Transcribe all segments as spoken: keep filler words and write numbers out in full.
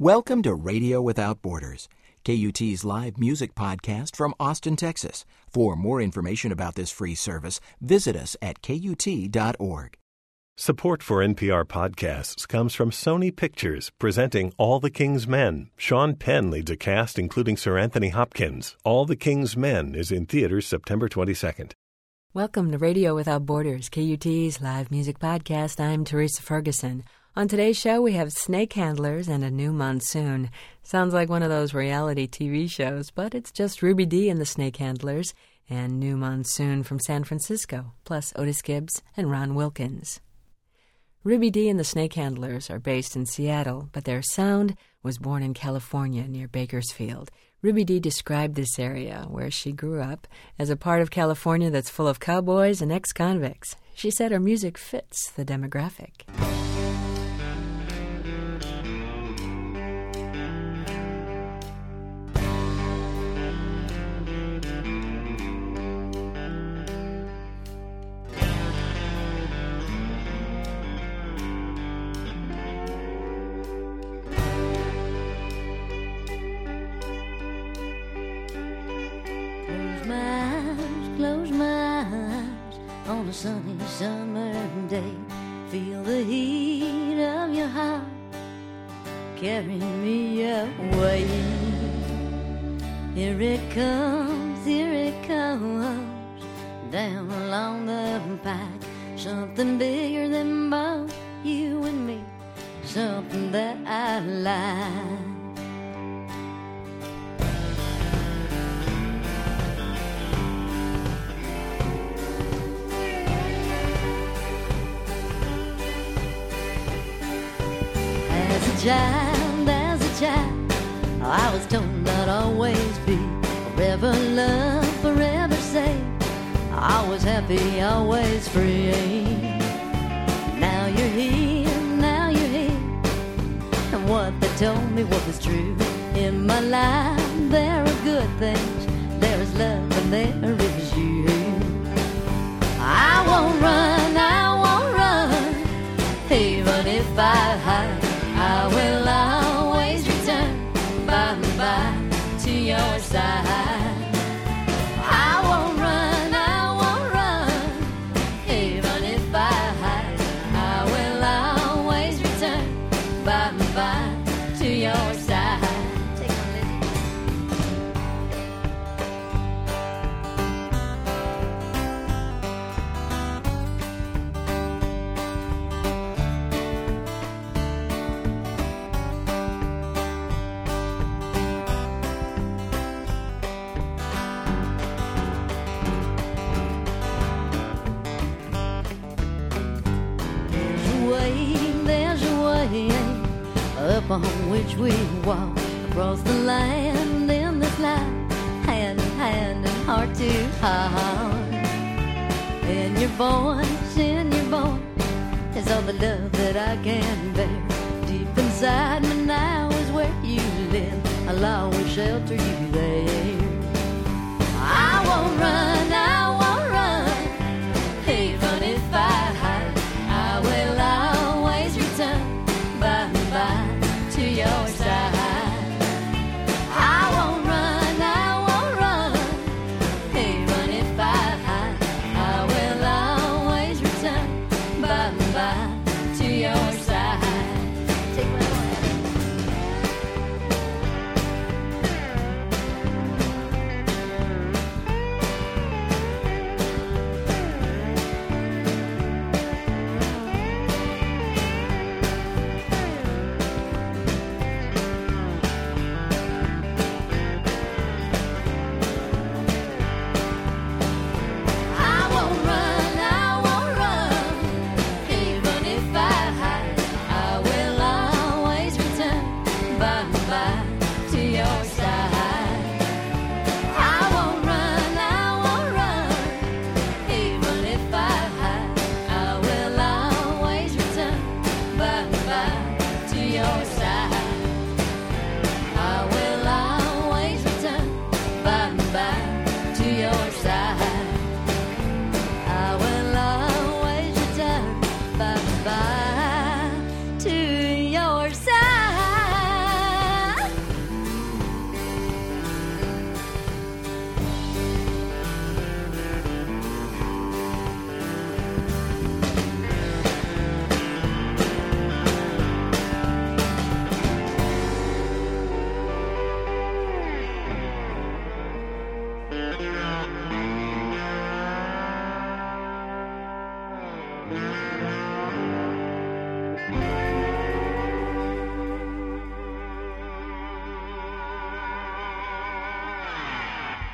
Welcome to Radio Without Borders, K U T's live music podcast from Austin, Texas. For more information about this free service, visit us at K U T dot org. Support for N P R podcasts comes from Sony Pictures, presenting All the King's Men. Sean Penn leads a cast including Sir Anthony Hopkins. All the King's Men is in theaters September twenty-second. Welcome to Radio Without Borders, K U T's live music podcast. I'm Teresa Ferguson. On today's show, we have Snake Handlers and A New Monsoon. Sounds like one of those reality T V shows, but it's just Ruby Dee and the Snake Handlers and New Monsoon from San Francisco, plus Otis Gibbs and Ron Wilkins. Ruby Dee and the Snake Handlers are based in Seattle, but their sound was born in California near Bakersfield. Ruby Dee described this area, where she grew up, as a part of California that's full of cowboys and ex-convicts. She said her music fits the demographic. Sunny summer day, feel the heat of your heart carrying me away. Here it comes, here it comes, down along the pike. Something bigger than both you and me, something that I like. Child, as a child, I was told not always be forever loved, forever safe, always happy, always free. Now you're here, now you're here, and what they told me was true. In my life there are good things, there is love, and there is you. I won't run, I won't run, even if I hide. I will always return by and by to your side. I won't run, I won't run, even if I hide. I will always return by and by to your side. Take my lady. On which we walk across the land in this life, hand in hand and heart to heart. In your voice, in your voice, is all the love that I can bear. Deep inside me now is where you live. I'll always shelter you there. I won't run, I won't run, even if I hide. I will always return by and by to your side. I won't run, I won't run, even if I hide. I will always return by and by to your side. Take my hand.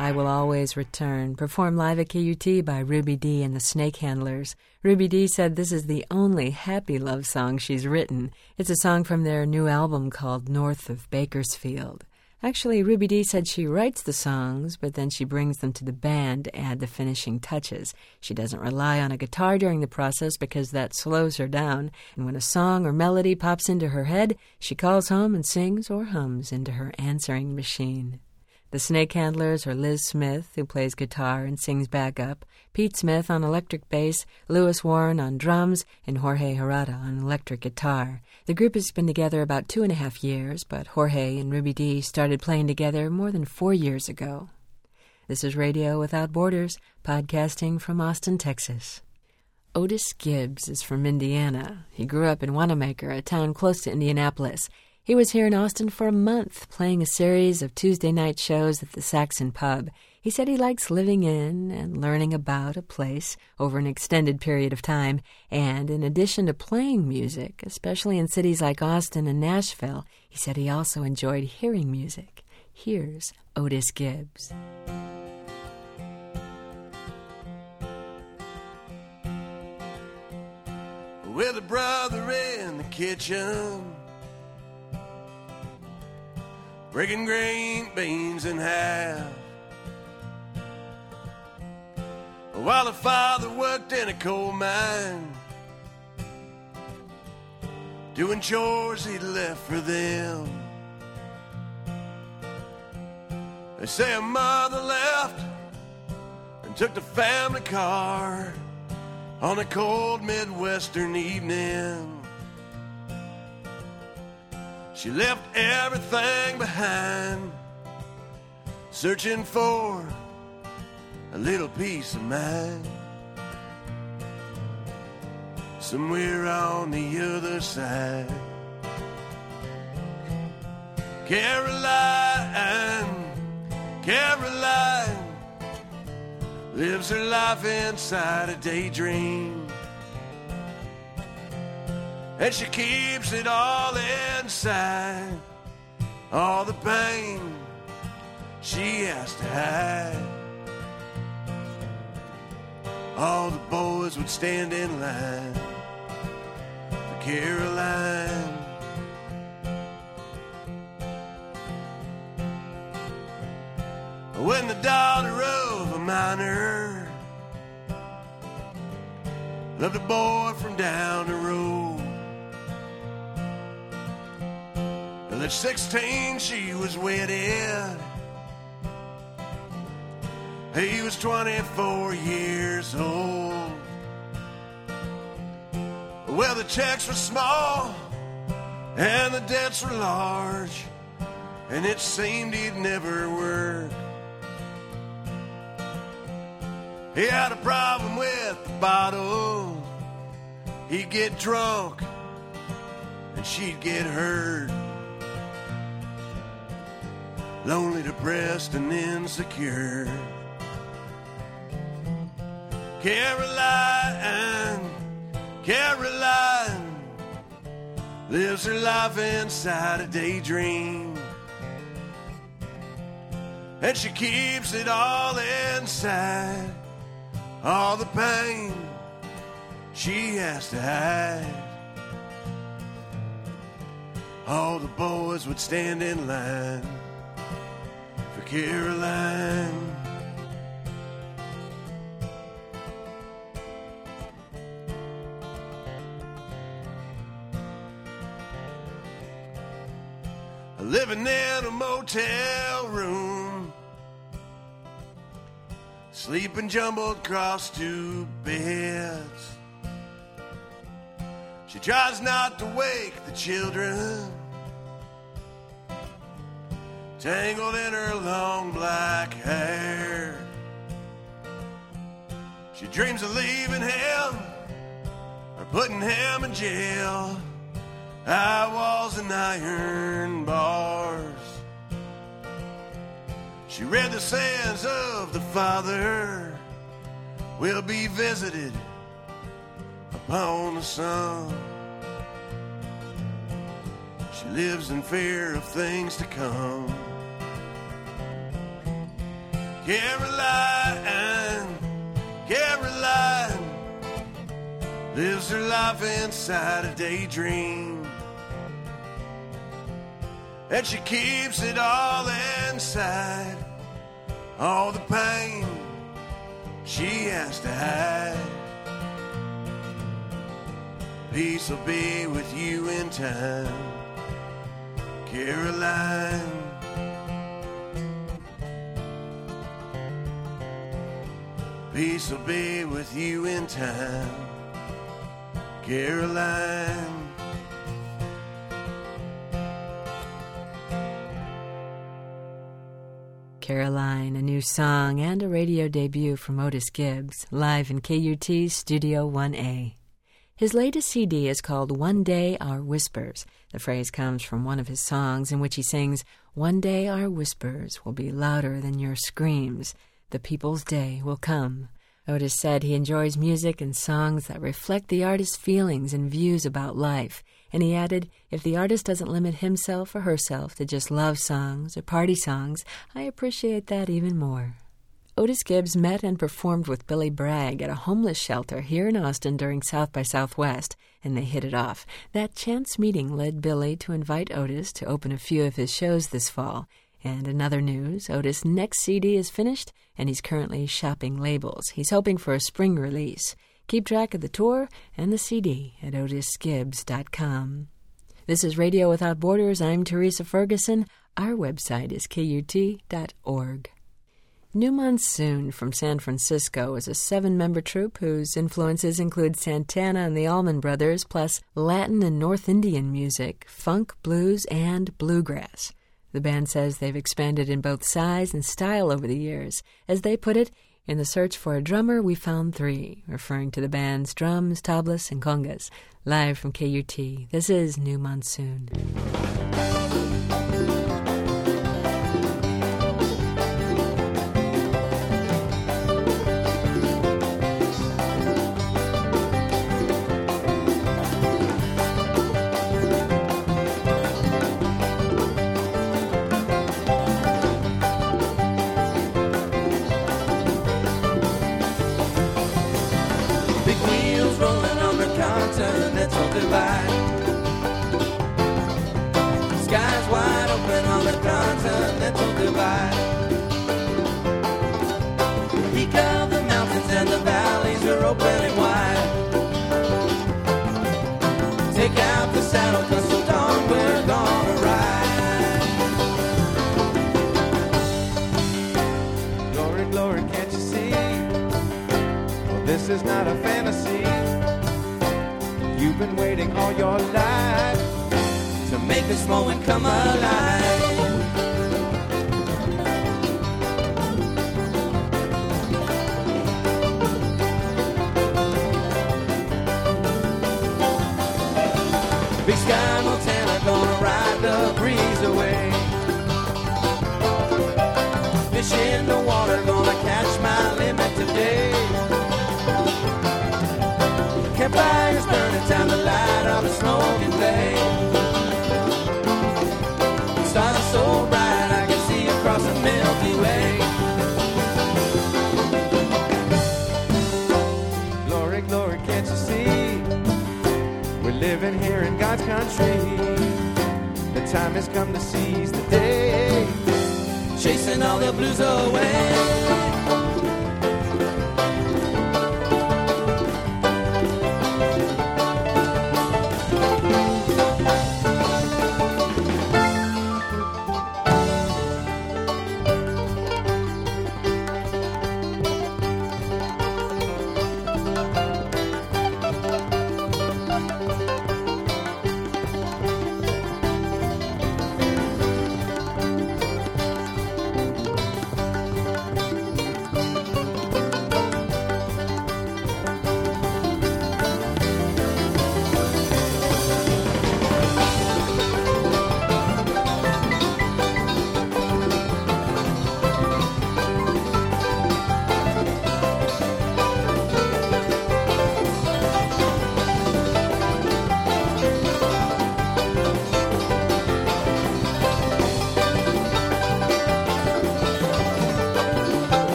I Will Always Return, performed live at K U T by Ruby Dee and the Snake Handlers. Ruby Dee said this is the only happy love song she's written. It's a song from their new album called North of Bakersfield. Actually, Ruby Dee said she writes the songs, but then she brings them to the band to add the finishing touches. She doesn't rely on a guitar during the process because that slows her down, and when a song or melody pops into her head, she calls home and sings or hums into her answering machine. The Snake Handlers are Liz Smith, who plays guitar and sings backup, Pete Smith on electric bass, Lewis Warren on drums, and Jorge Harada on electric guitar. The group has been together about two and a half years, but Jorge and Ruby Dee started playing together more than four years ago. This is Radio Without Borders, podcasting from Austin, Texas. Otis Gibbs is from Indiana. He grew up in Wanamaker, a town close to Indianapolis. He was here in Austin for a month, playing a series of Tuesday night shows at the Saxon Pub. He said he likes living in and learning about a place over an extended period of time, and in addition to playing music, especially in cities like Austin and Nashville, he said he also enjoyed hearing music. Here's Otis Gibbs. With a brother in the kitchen, breaking green beans in half, while the father worked in a coal mine, doing chores he'd left for them. They say a mother left and took the family car on a cold Midwestern evening. She left everything behind, searching for a little peace of mind. Somewhere on the other side, Caroline, Caroline lives her life inside a daydream, and she keeps it all inside, all the pain she has to hide. All the boys would stand in line for Caroline. When the daughter of a miner loved a boy from down the road, well, at sixteen she was wedded. He was twenty-four years old. Well, the checks were small and the debts were large, and it seemed he'd never work. He had a problem with the bottle. He'd get drunk and she'd get hurt. Lonely, depressed, and insecure. Caroline, Caroline lives her life inside a daydream, and she keeps it all inside, all the pain she has to hide. All the boys would stand in line for Caroline. Living in a motel room, sleeping jumbled across two beds. She tries not to wake the children, tangled in her long black hair. She dreams of leaving him or putting him in jail. High walls and iron bars. She read the sayings of the Father will be visited upon the Son. She lives in fear of things to come. Caroline, Caroline lives her life inside a daydream, and she keeps it all inside, all the pain she has to hide. Peace will be with you in time, Caroline. Peace will be with you in time, Caroline. Caroline, a new song and a radio debut from Otis Gibbs, live in K U T's Studio one A. His latest C D is called One Day Our Whispers. The phrase comes from one of his songs in which he sings, "One day our whispers will be louder than your screams. The people's day will come." Otis said he enjoys music and songs that reflect the artist's feelings and views about life. And he added, if the artist doesn't limit himself or herself to just love songs or party songs, I appreciate that even more. Otis Gibbs met and performed with Billy Bragg at a homeless shelter here in Austin during South by Southwest, and they hit it off. That chance meeting led Billy to invite Otis to open a few of his shows this fall. And in other news, Otis' next C D is finished, and he's currently shopping labels. He's hoping for a spring release. Keep track of the tour and the C D at otis gibbs dot com. This is Radio Without Borders. I'm Teresa Ferguson. Our website is K U T dot org. New Monsoon from San Francisco is a seven-member troupe whose influences include Santana and the Allman Brothers, plus Latin and North Indian music, funk, blues, and bluegrass. The band says they've expanded in both size and style over the years. As they put it, in the search for a drummer, we found three, referring to the band's drums, tablas, and congas. Live from K U T, this is New Monsoon. Skies wide open on the continental divide. The peak of the mountains and the valleys are opening wide. Take out the saddle, cause till dawn we're gonna ride. Glory, glory, can't you see? Well, this is not a fantasy. You've been waiting all your life to make this moment come alive. Big Sky Montana gonna ride the breeze away. Fish in the water gonna catch my limit today. Campfires burning, time to light up a smoking bay. Stars are so bright I can see across the Milky Way. Glory, glory, can't you see? We're living here in God's country. The time has come to seize the day, chasing all the blues away.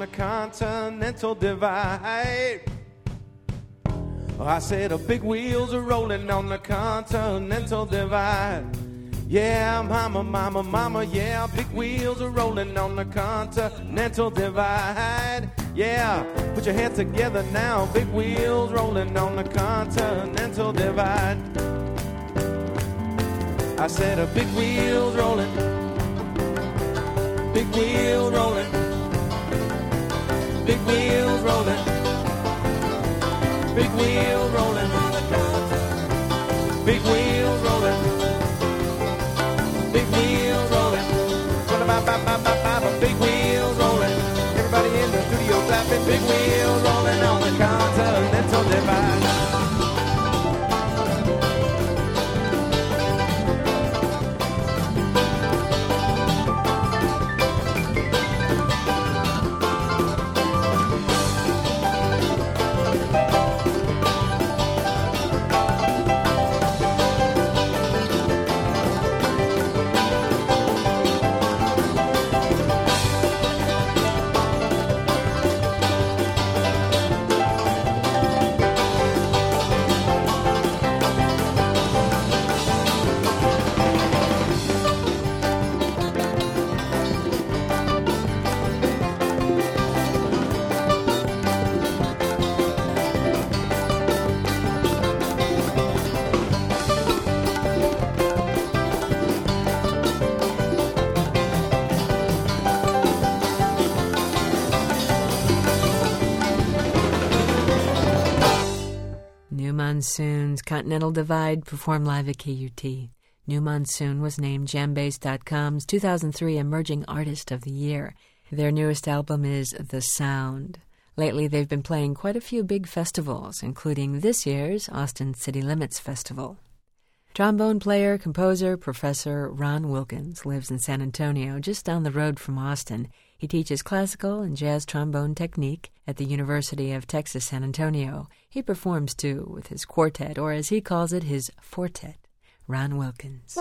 the Continental Divide. I said the big wheels are rolling on the Continental Divide. Yeah, mama, mama, mama, yeah, big wheels are rolling on the Continental Divide. Yeah, put your hands together now, big wheels rolling on the Continental Divide. I said a big wheels rolling, big wheels rolling, big wheels rolling, big wheels rolling, big wheels rolling, big wheels rolling, big wheels rolling. Everybody in the studio clapping, big wheels rolling on the Continental Divide. Monsoon's Continental Divide performed live at K U T. New Monsoon was named jam base dot com's two thousand three Emerging Artist of the Year. Their newest album is The Sound. Lately, they've been playing quite a few big festivals, including this year's Austin City Limits Festival. Trombone player, composer, professor Ron Wilkins lives in San Antonio, just down the road from Austin. He teaches classical and jazz trombone technique at the University of Texas San Antonio. He performs, too, with his quartet, or as he calls it, his fortet. Ron Wilkins.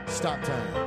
Stop time.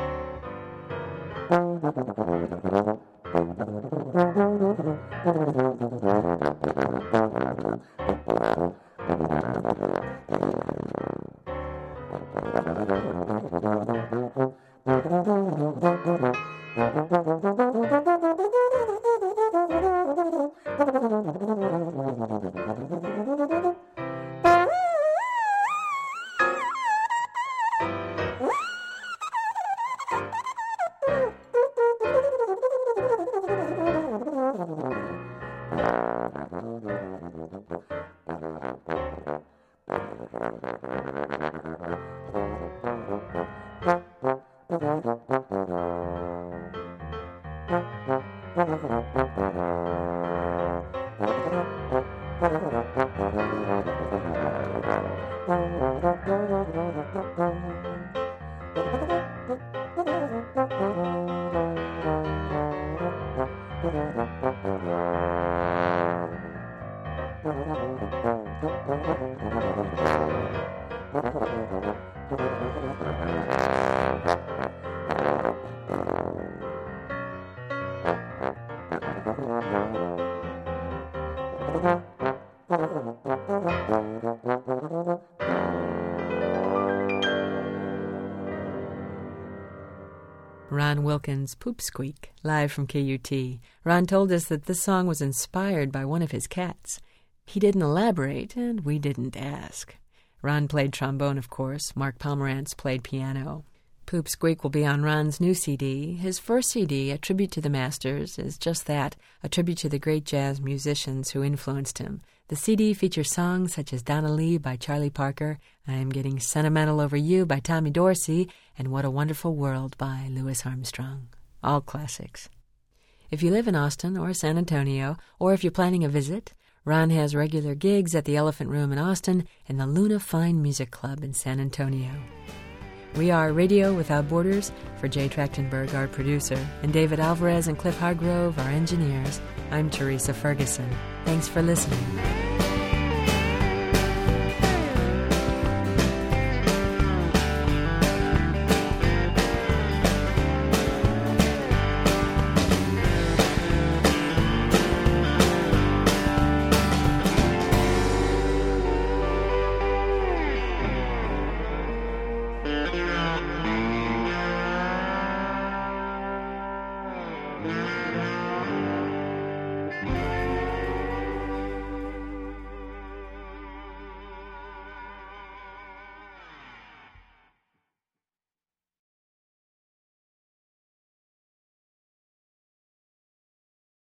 Ron Wilkins' Poop Squeak, live from K U T. Ron told us that this song was inspired by one of his cats. He didn't elaborate, and we didn't ask. Ron played trombone, of course. Mark Pomerantz played piano. Poop Squeak will be on Ron's new C D. His first C D, A Tribute to the Masters, is just that, a tribute to the great jazz musicians who influenced him. The C D features songs such as Donna Lee by Charlie Parker, I'm Getting Sentimental Over You by Tommy Dorsey, and What a Wonderful World by Louis Armstrong. All classics. If you live in Austin or San Antonio, or if you're planning a visit, Ron has regular gigs at the Elephant Room in Austin and the Luna Fine Music Club in San Antonio. We are Radio Without Borders. For Jay Trachtenberg, our producer, and David Alvarez and Cliff Hargrove, our engineers, I'm Teresa Ferguson. Thanks for listening.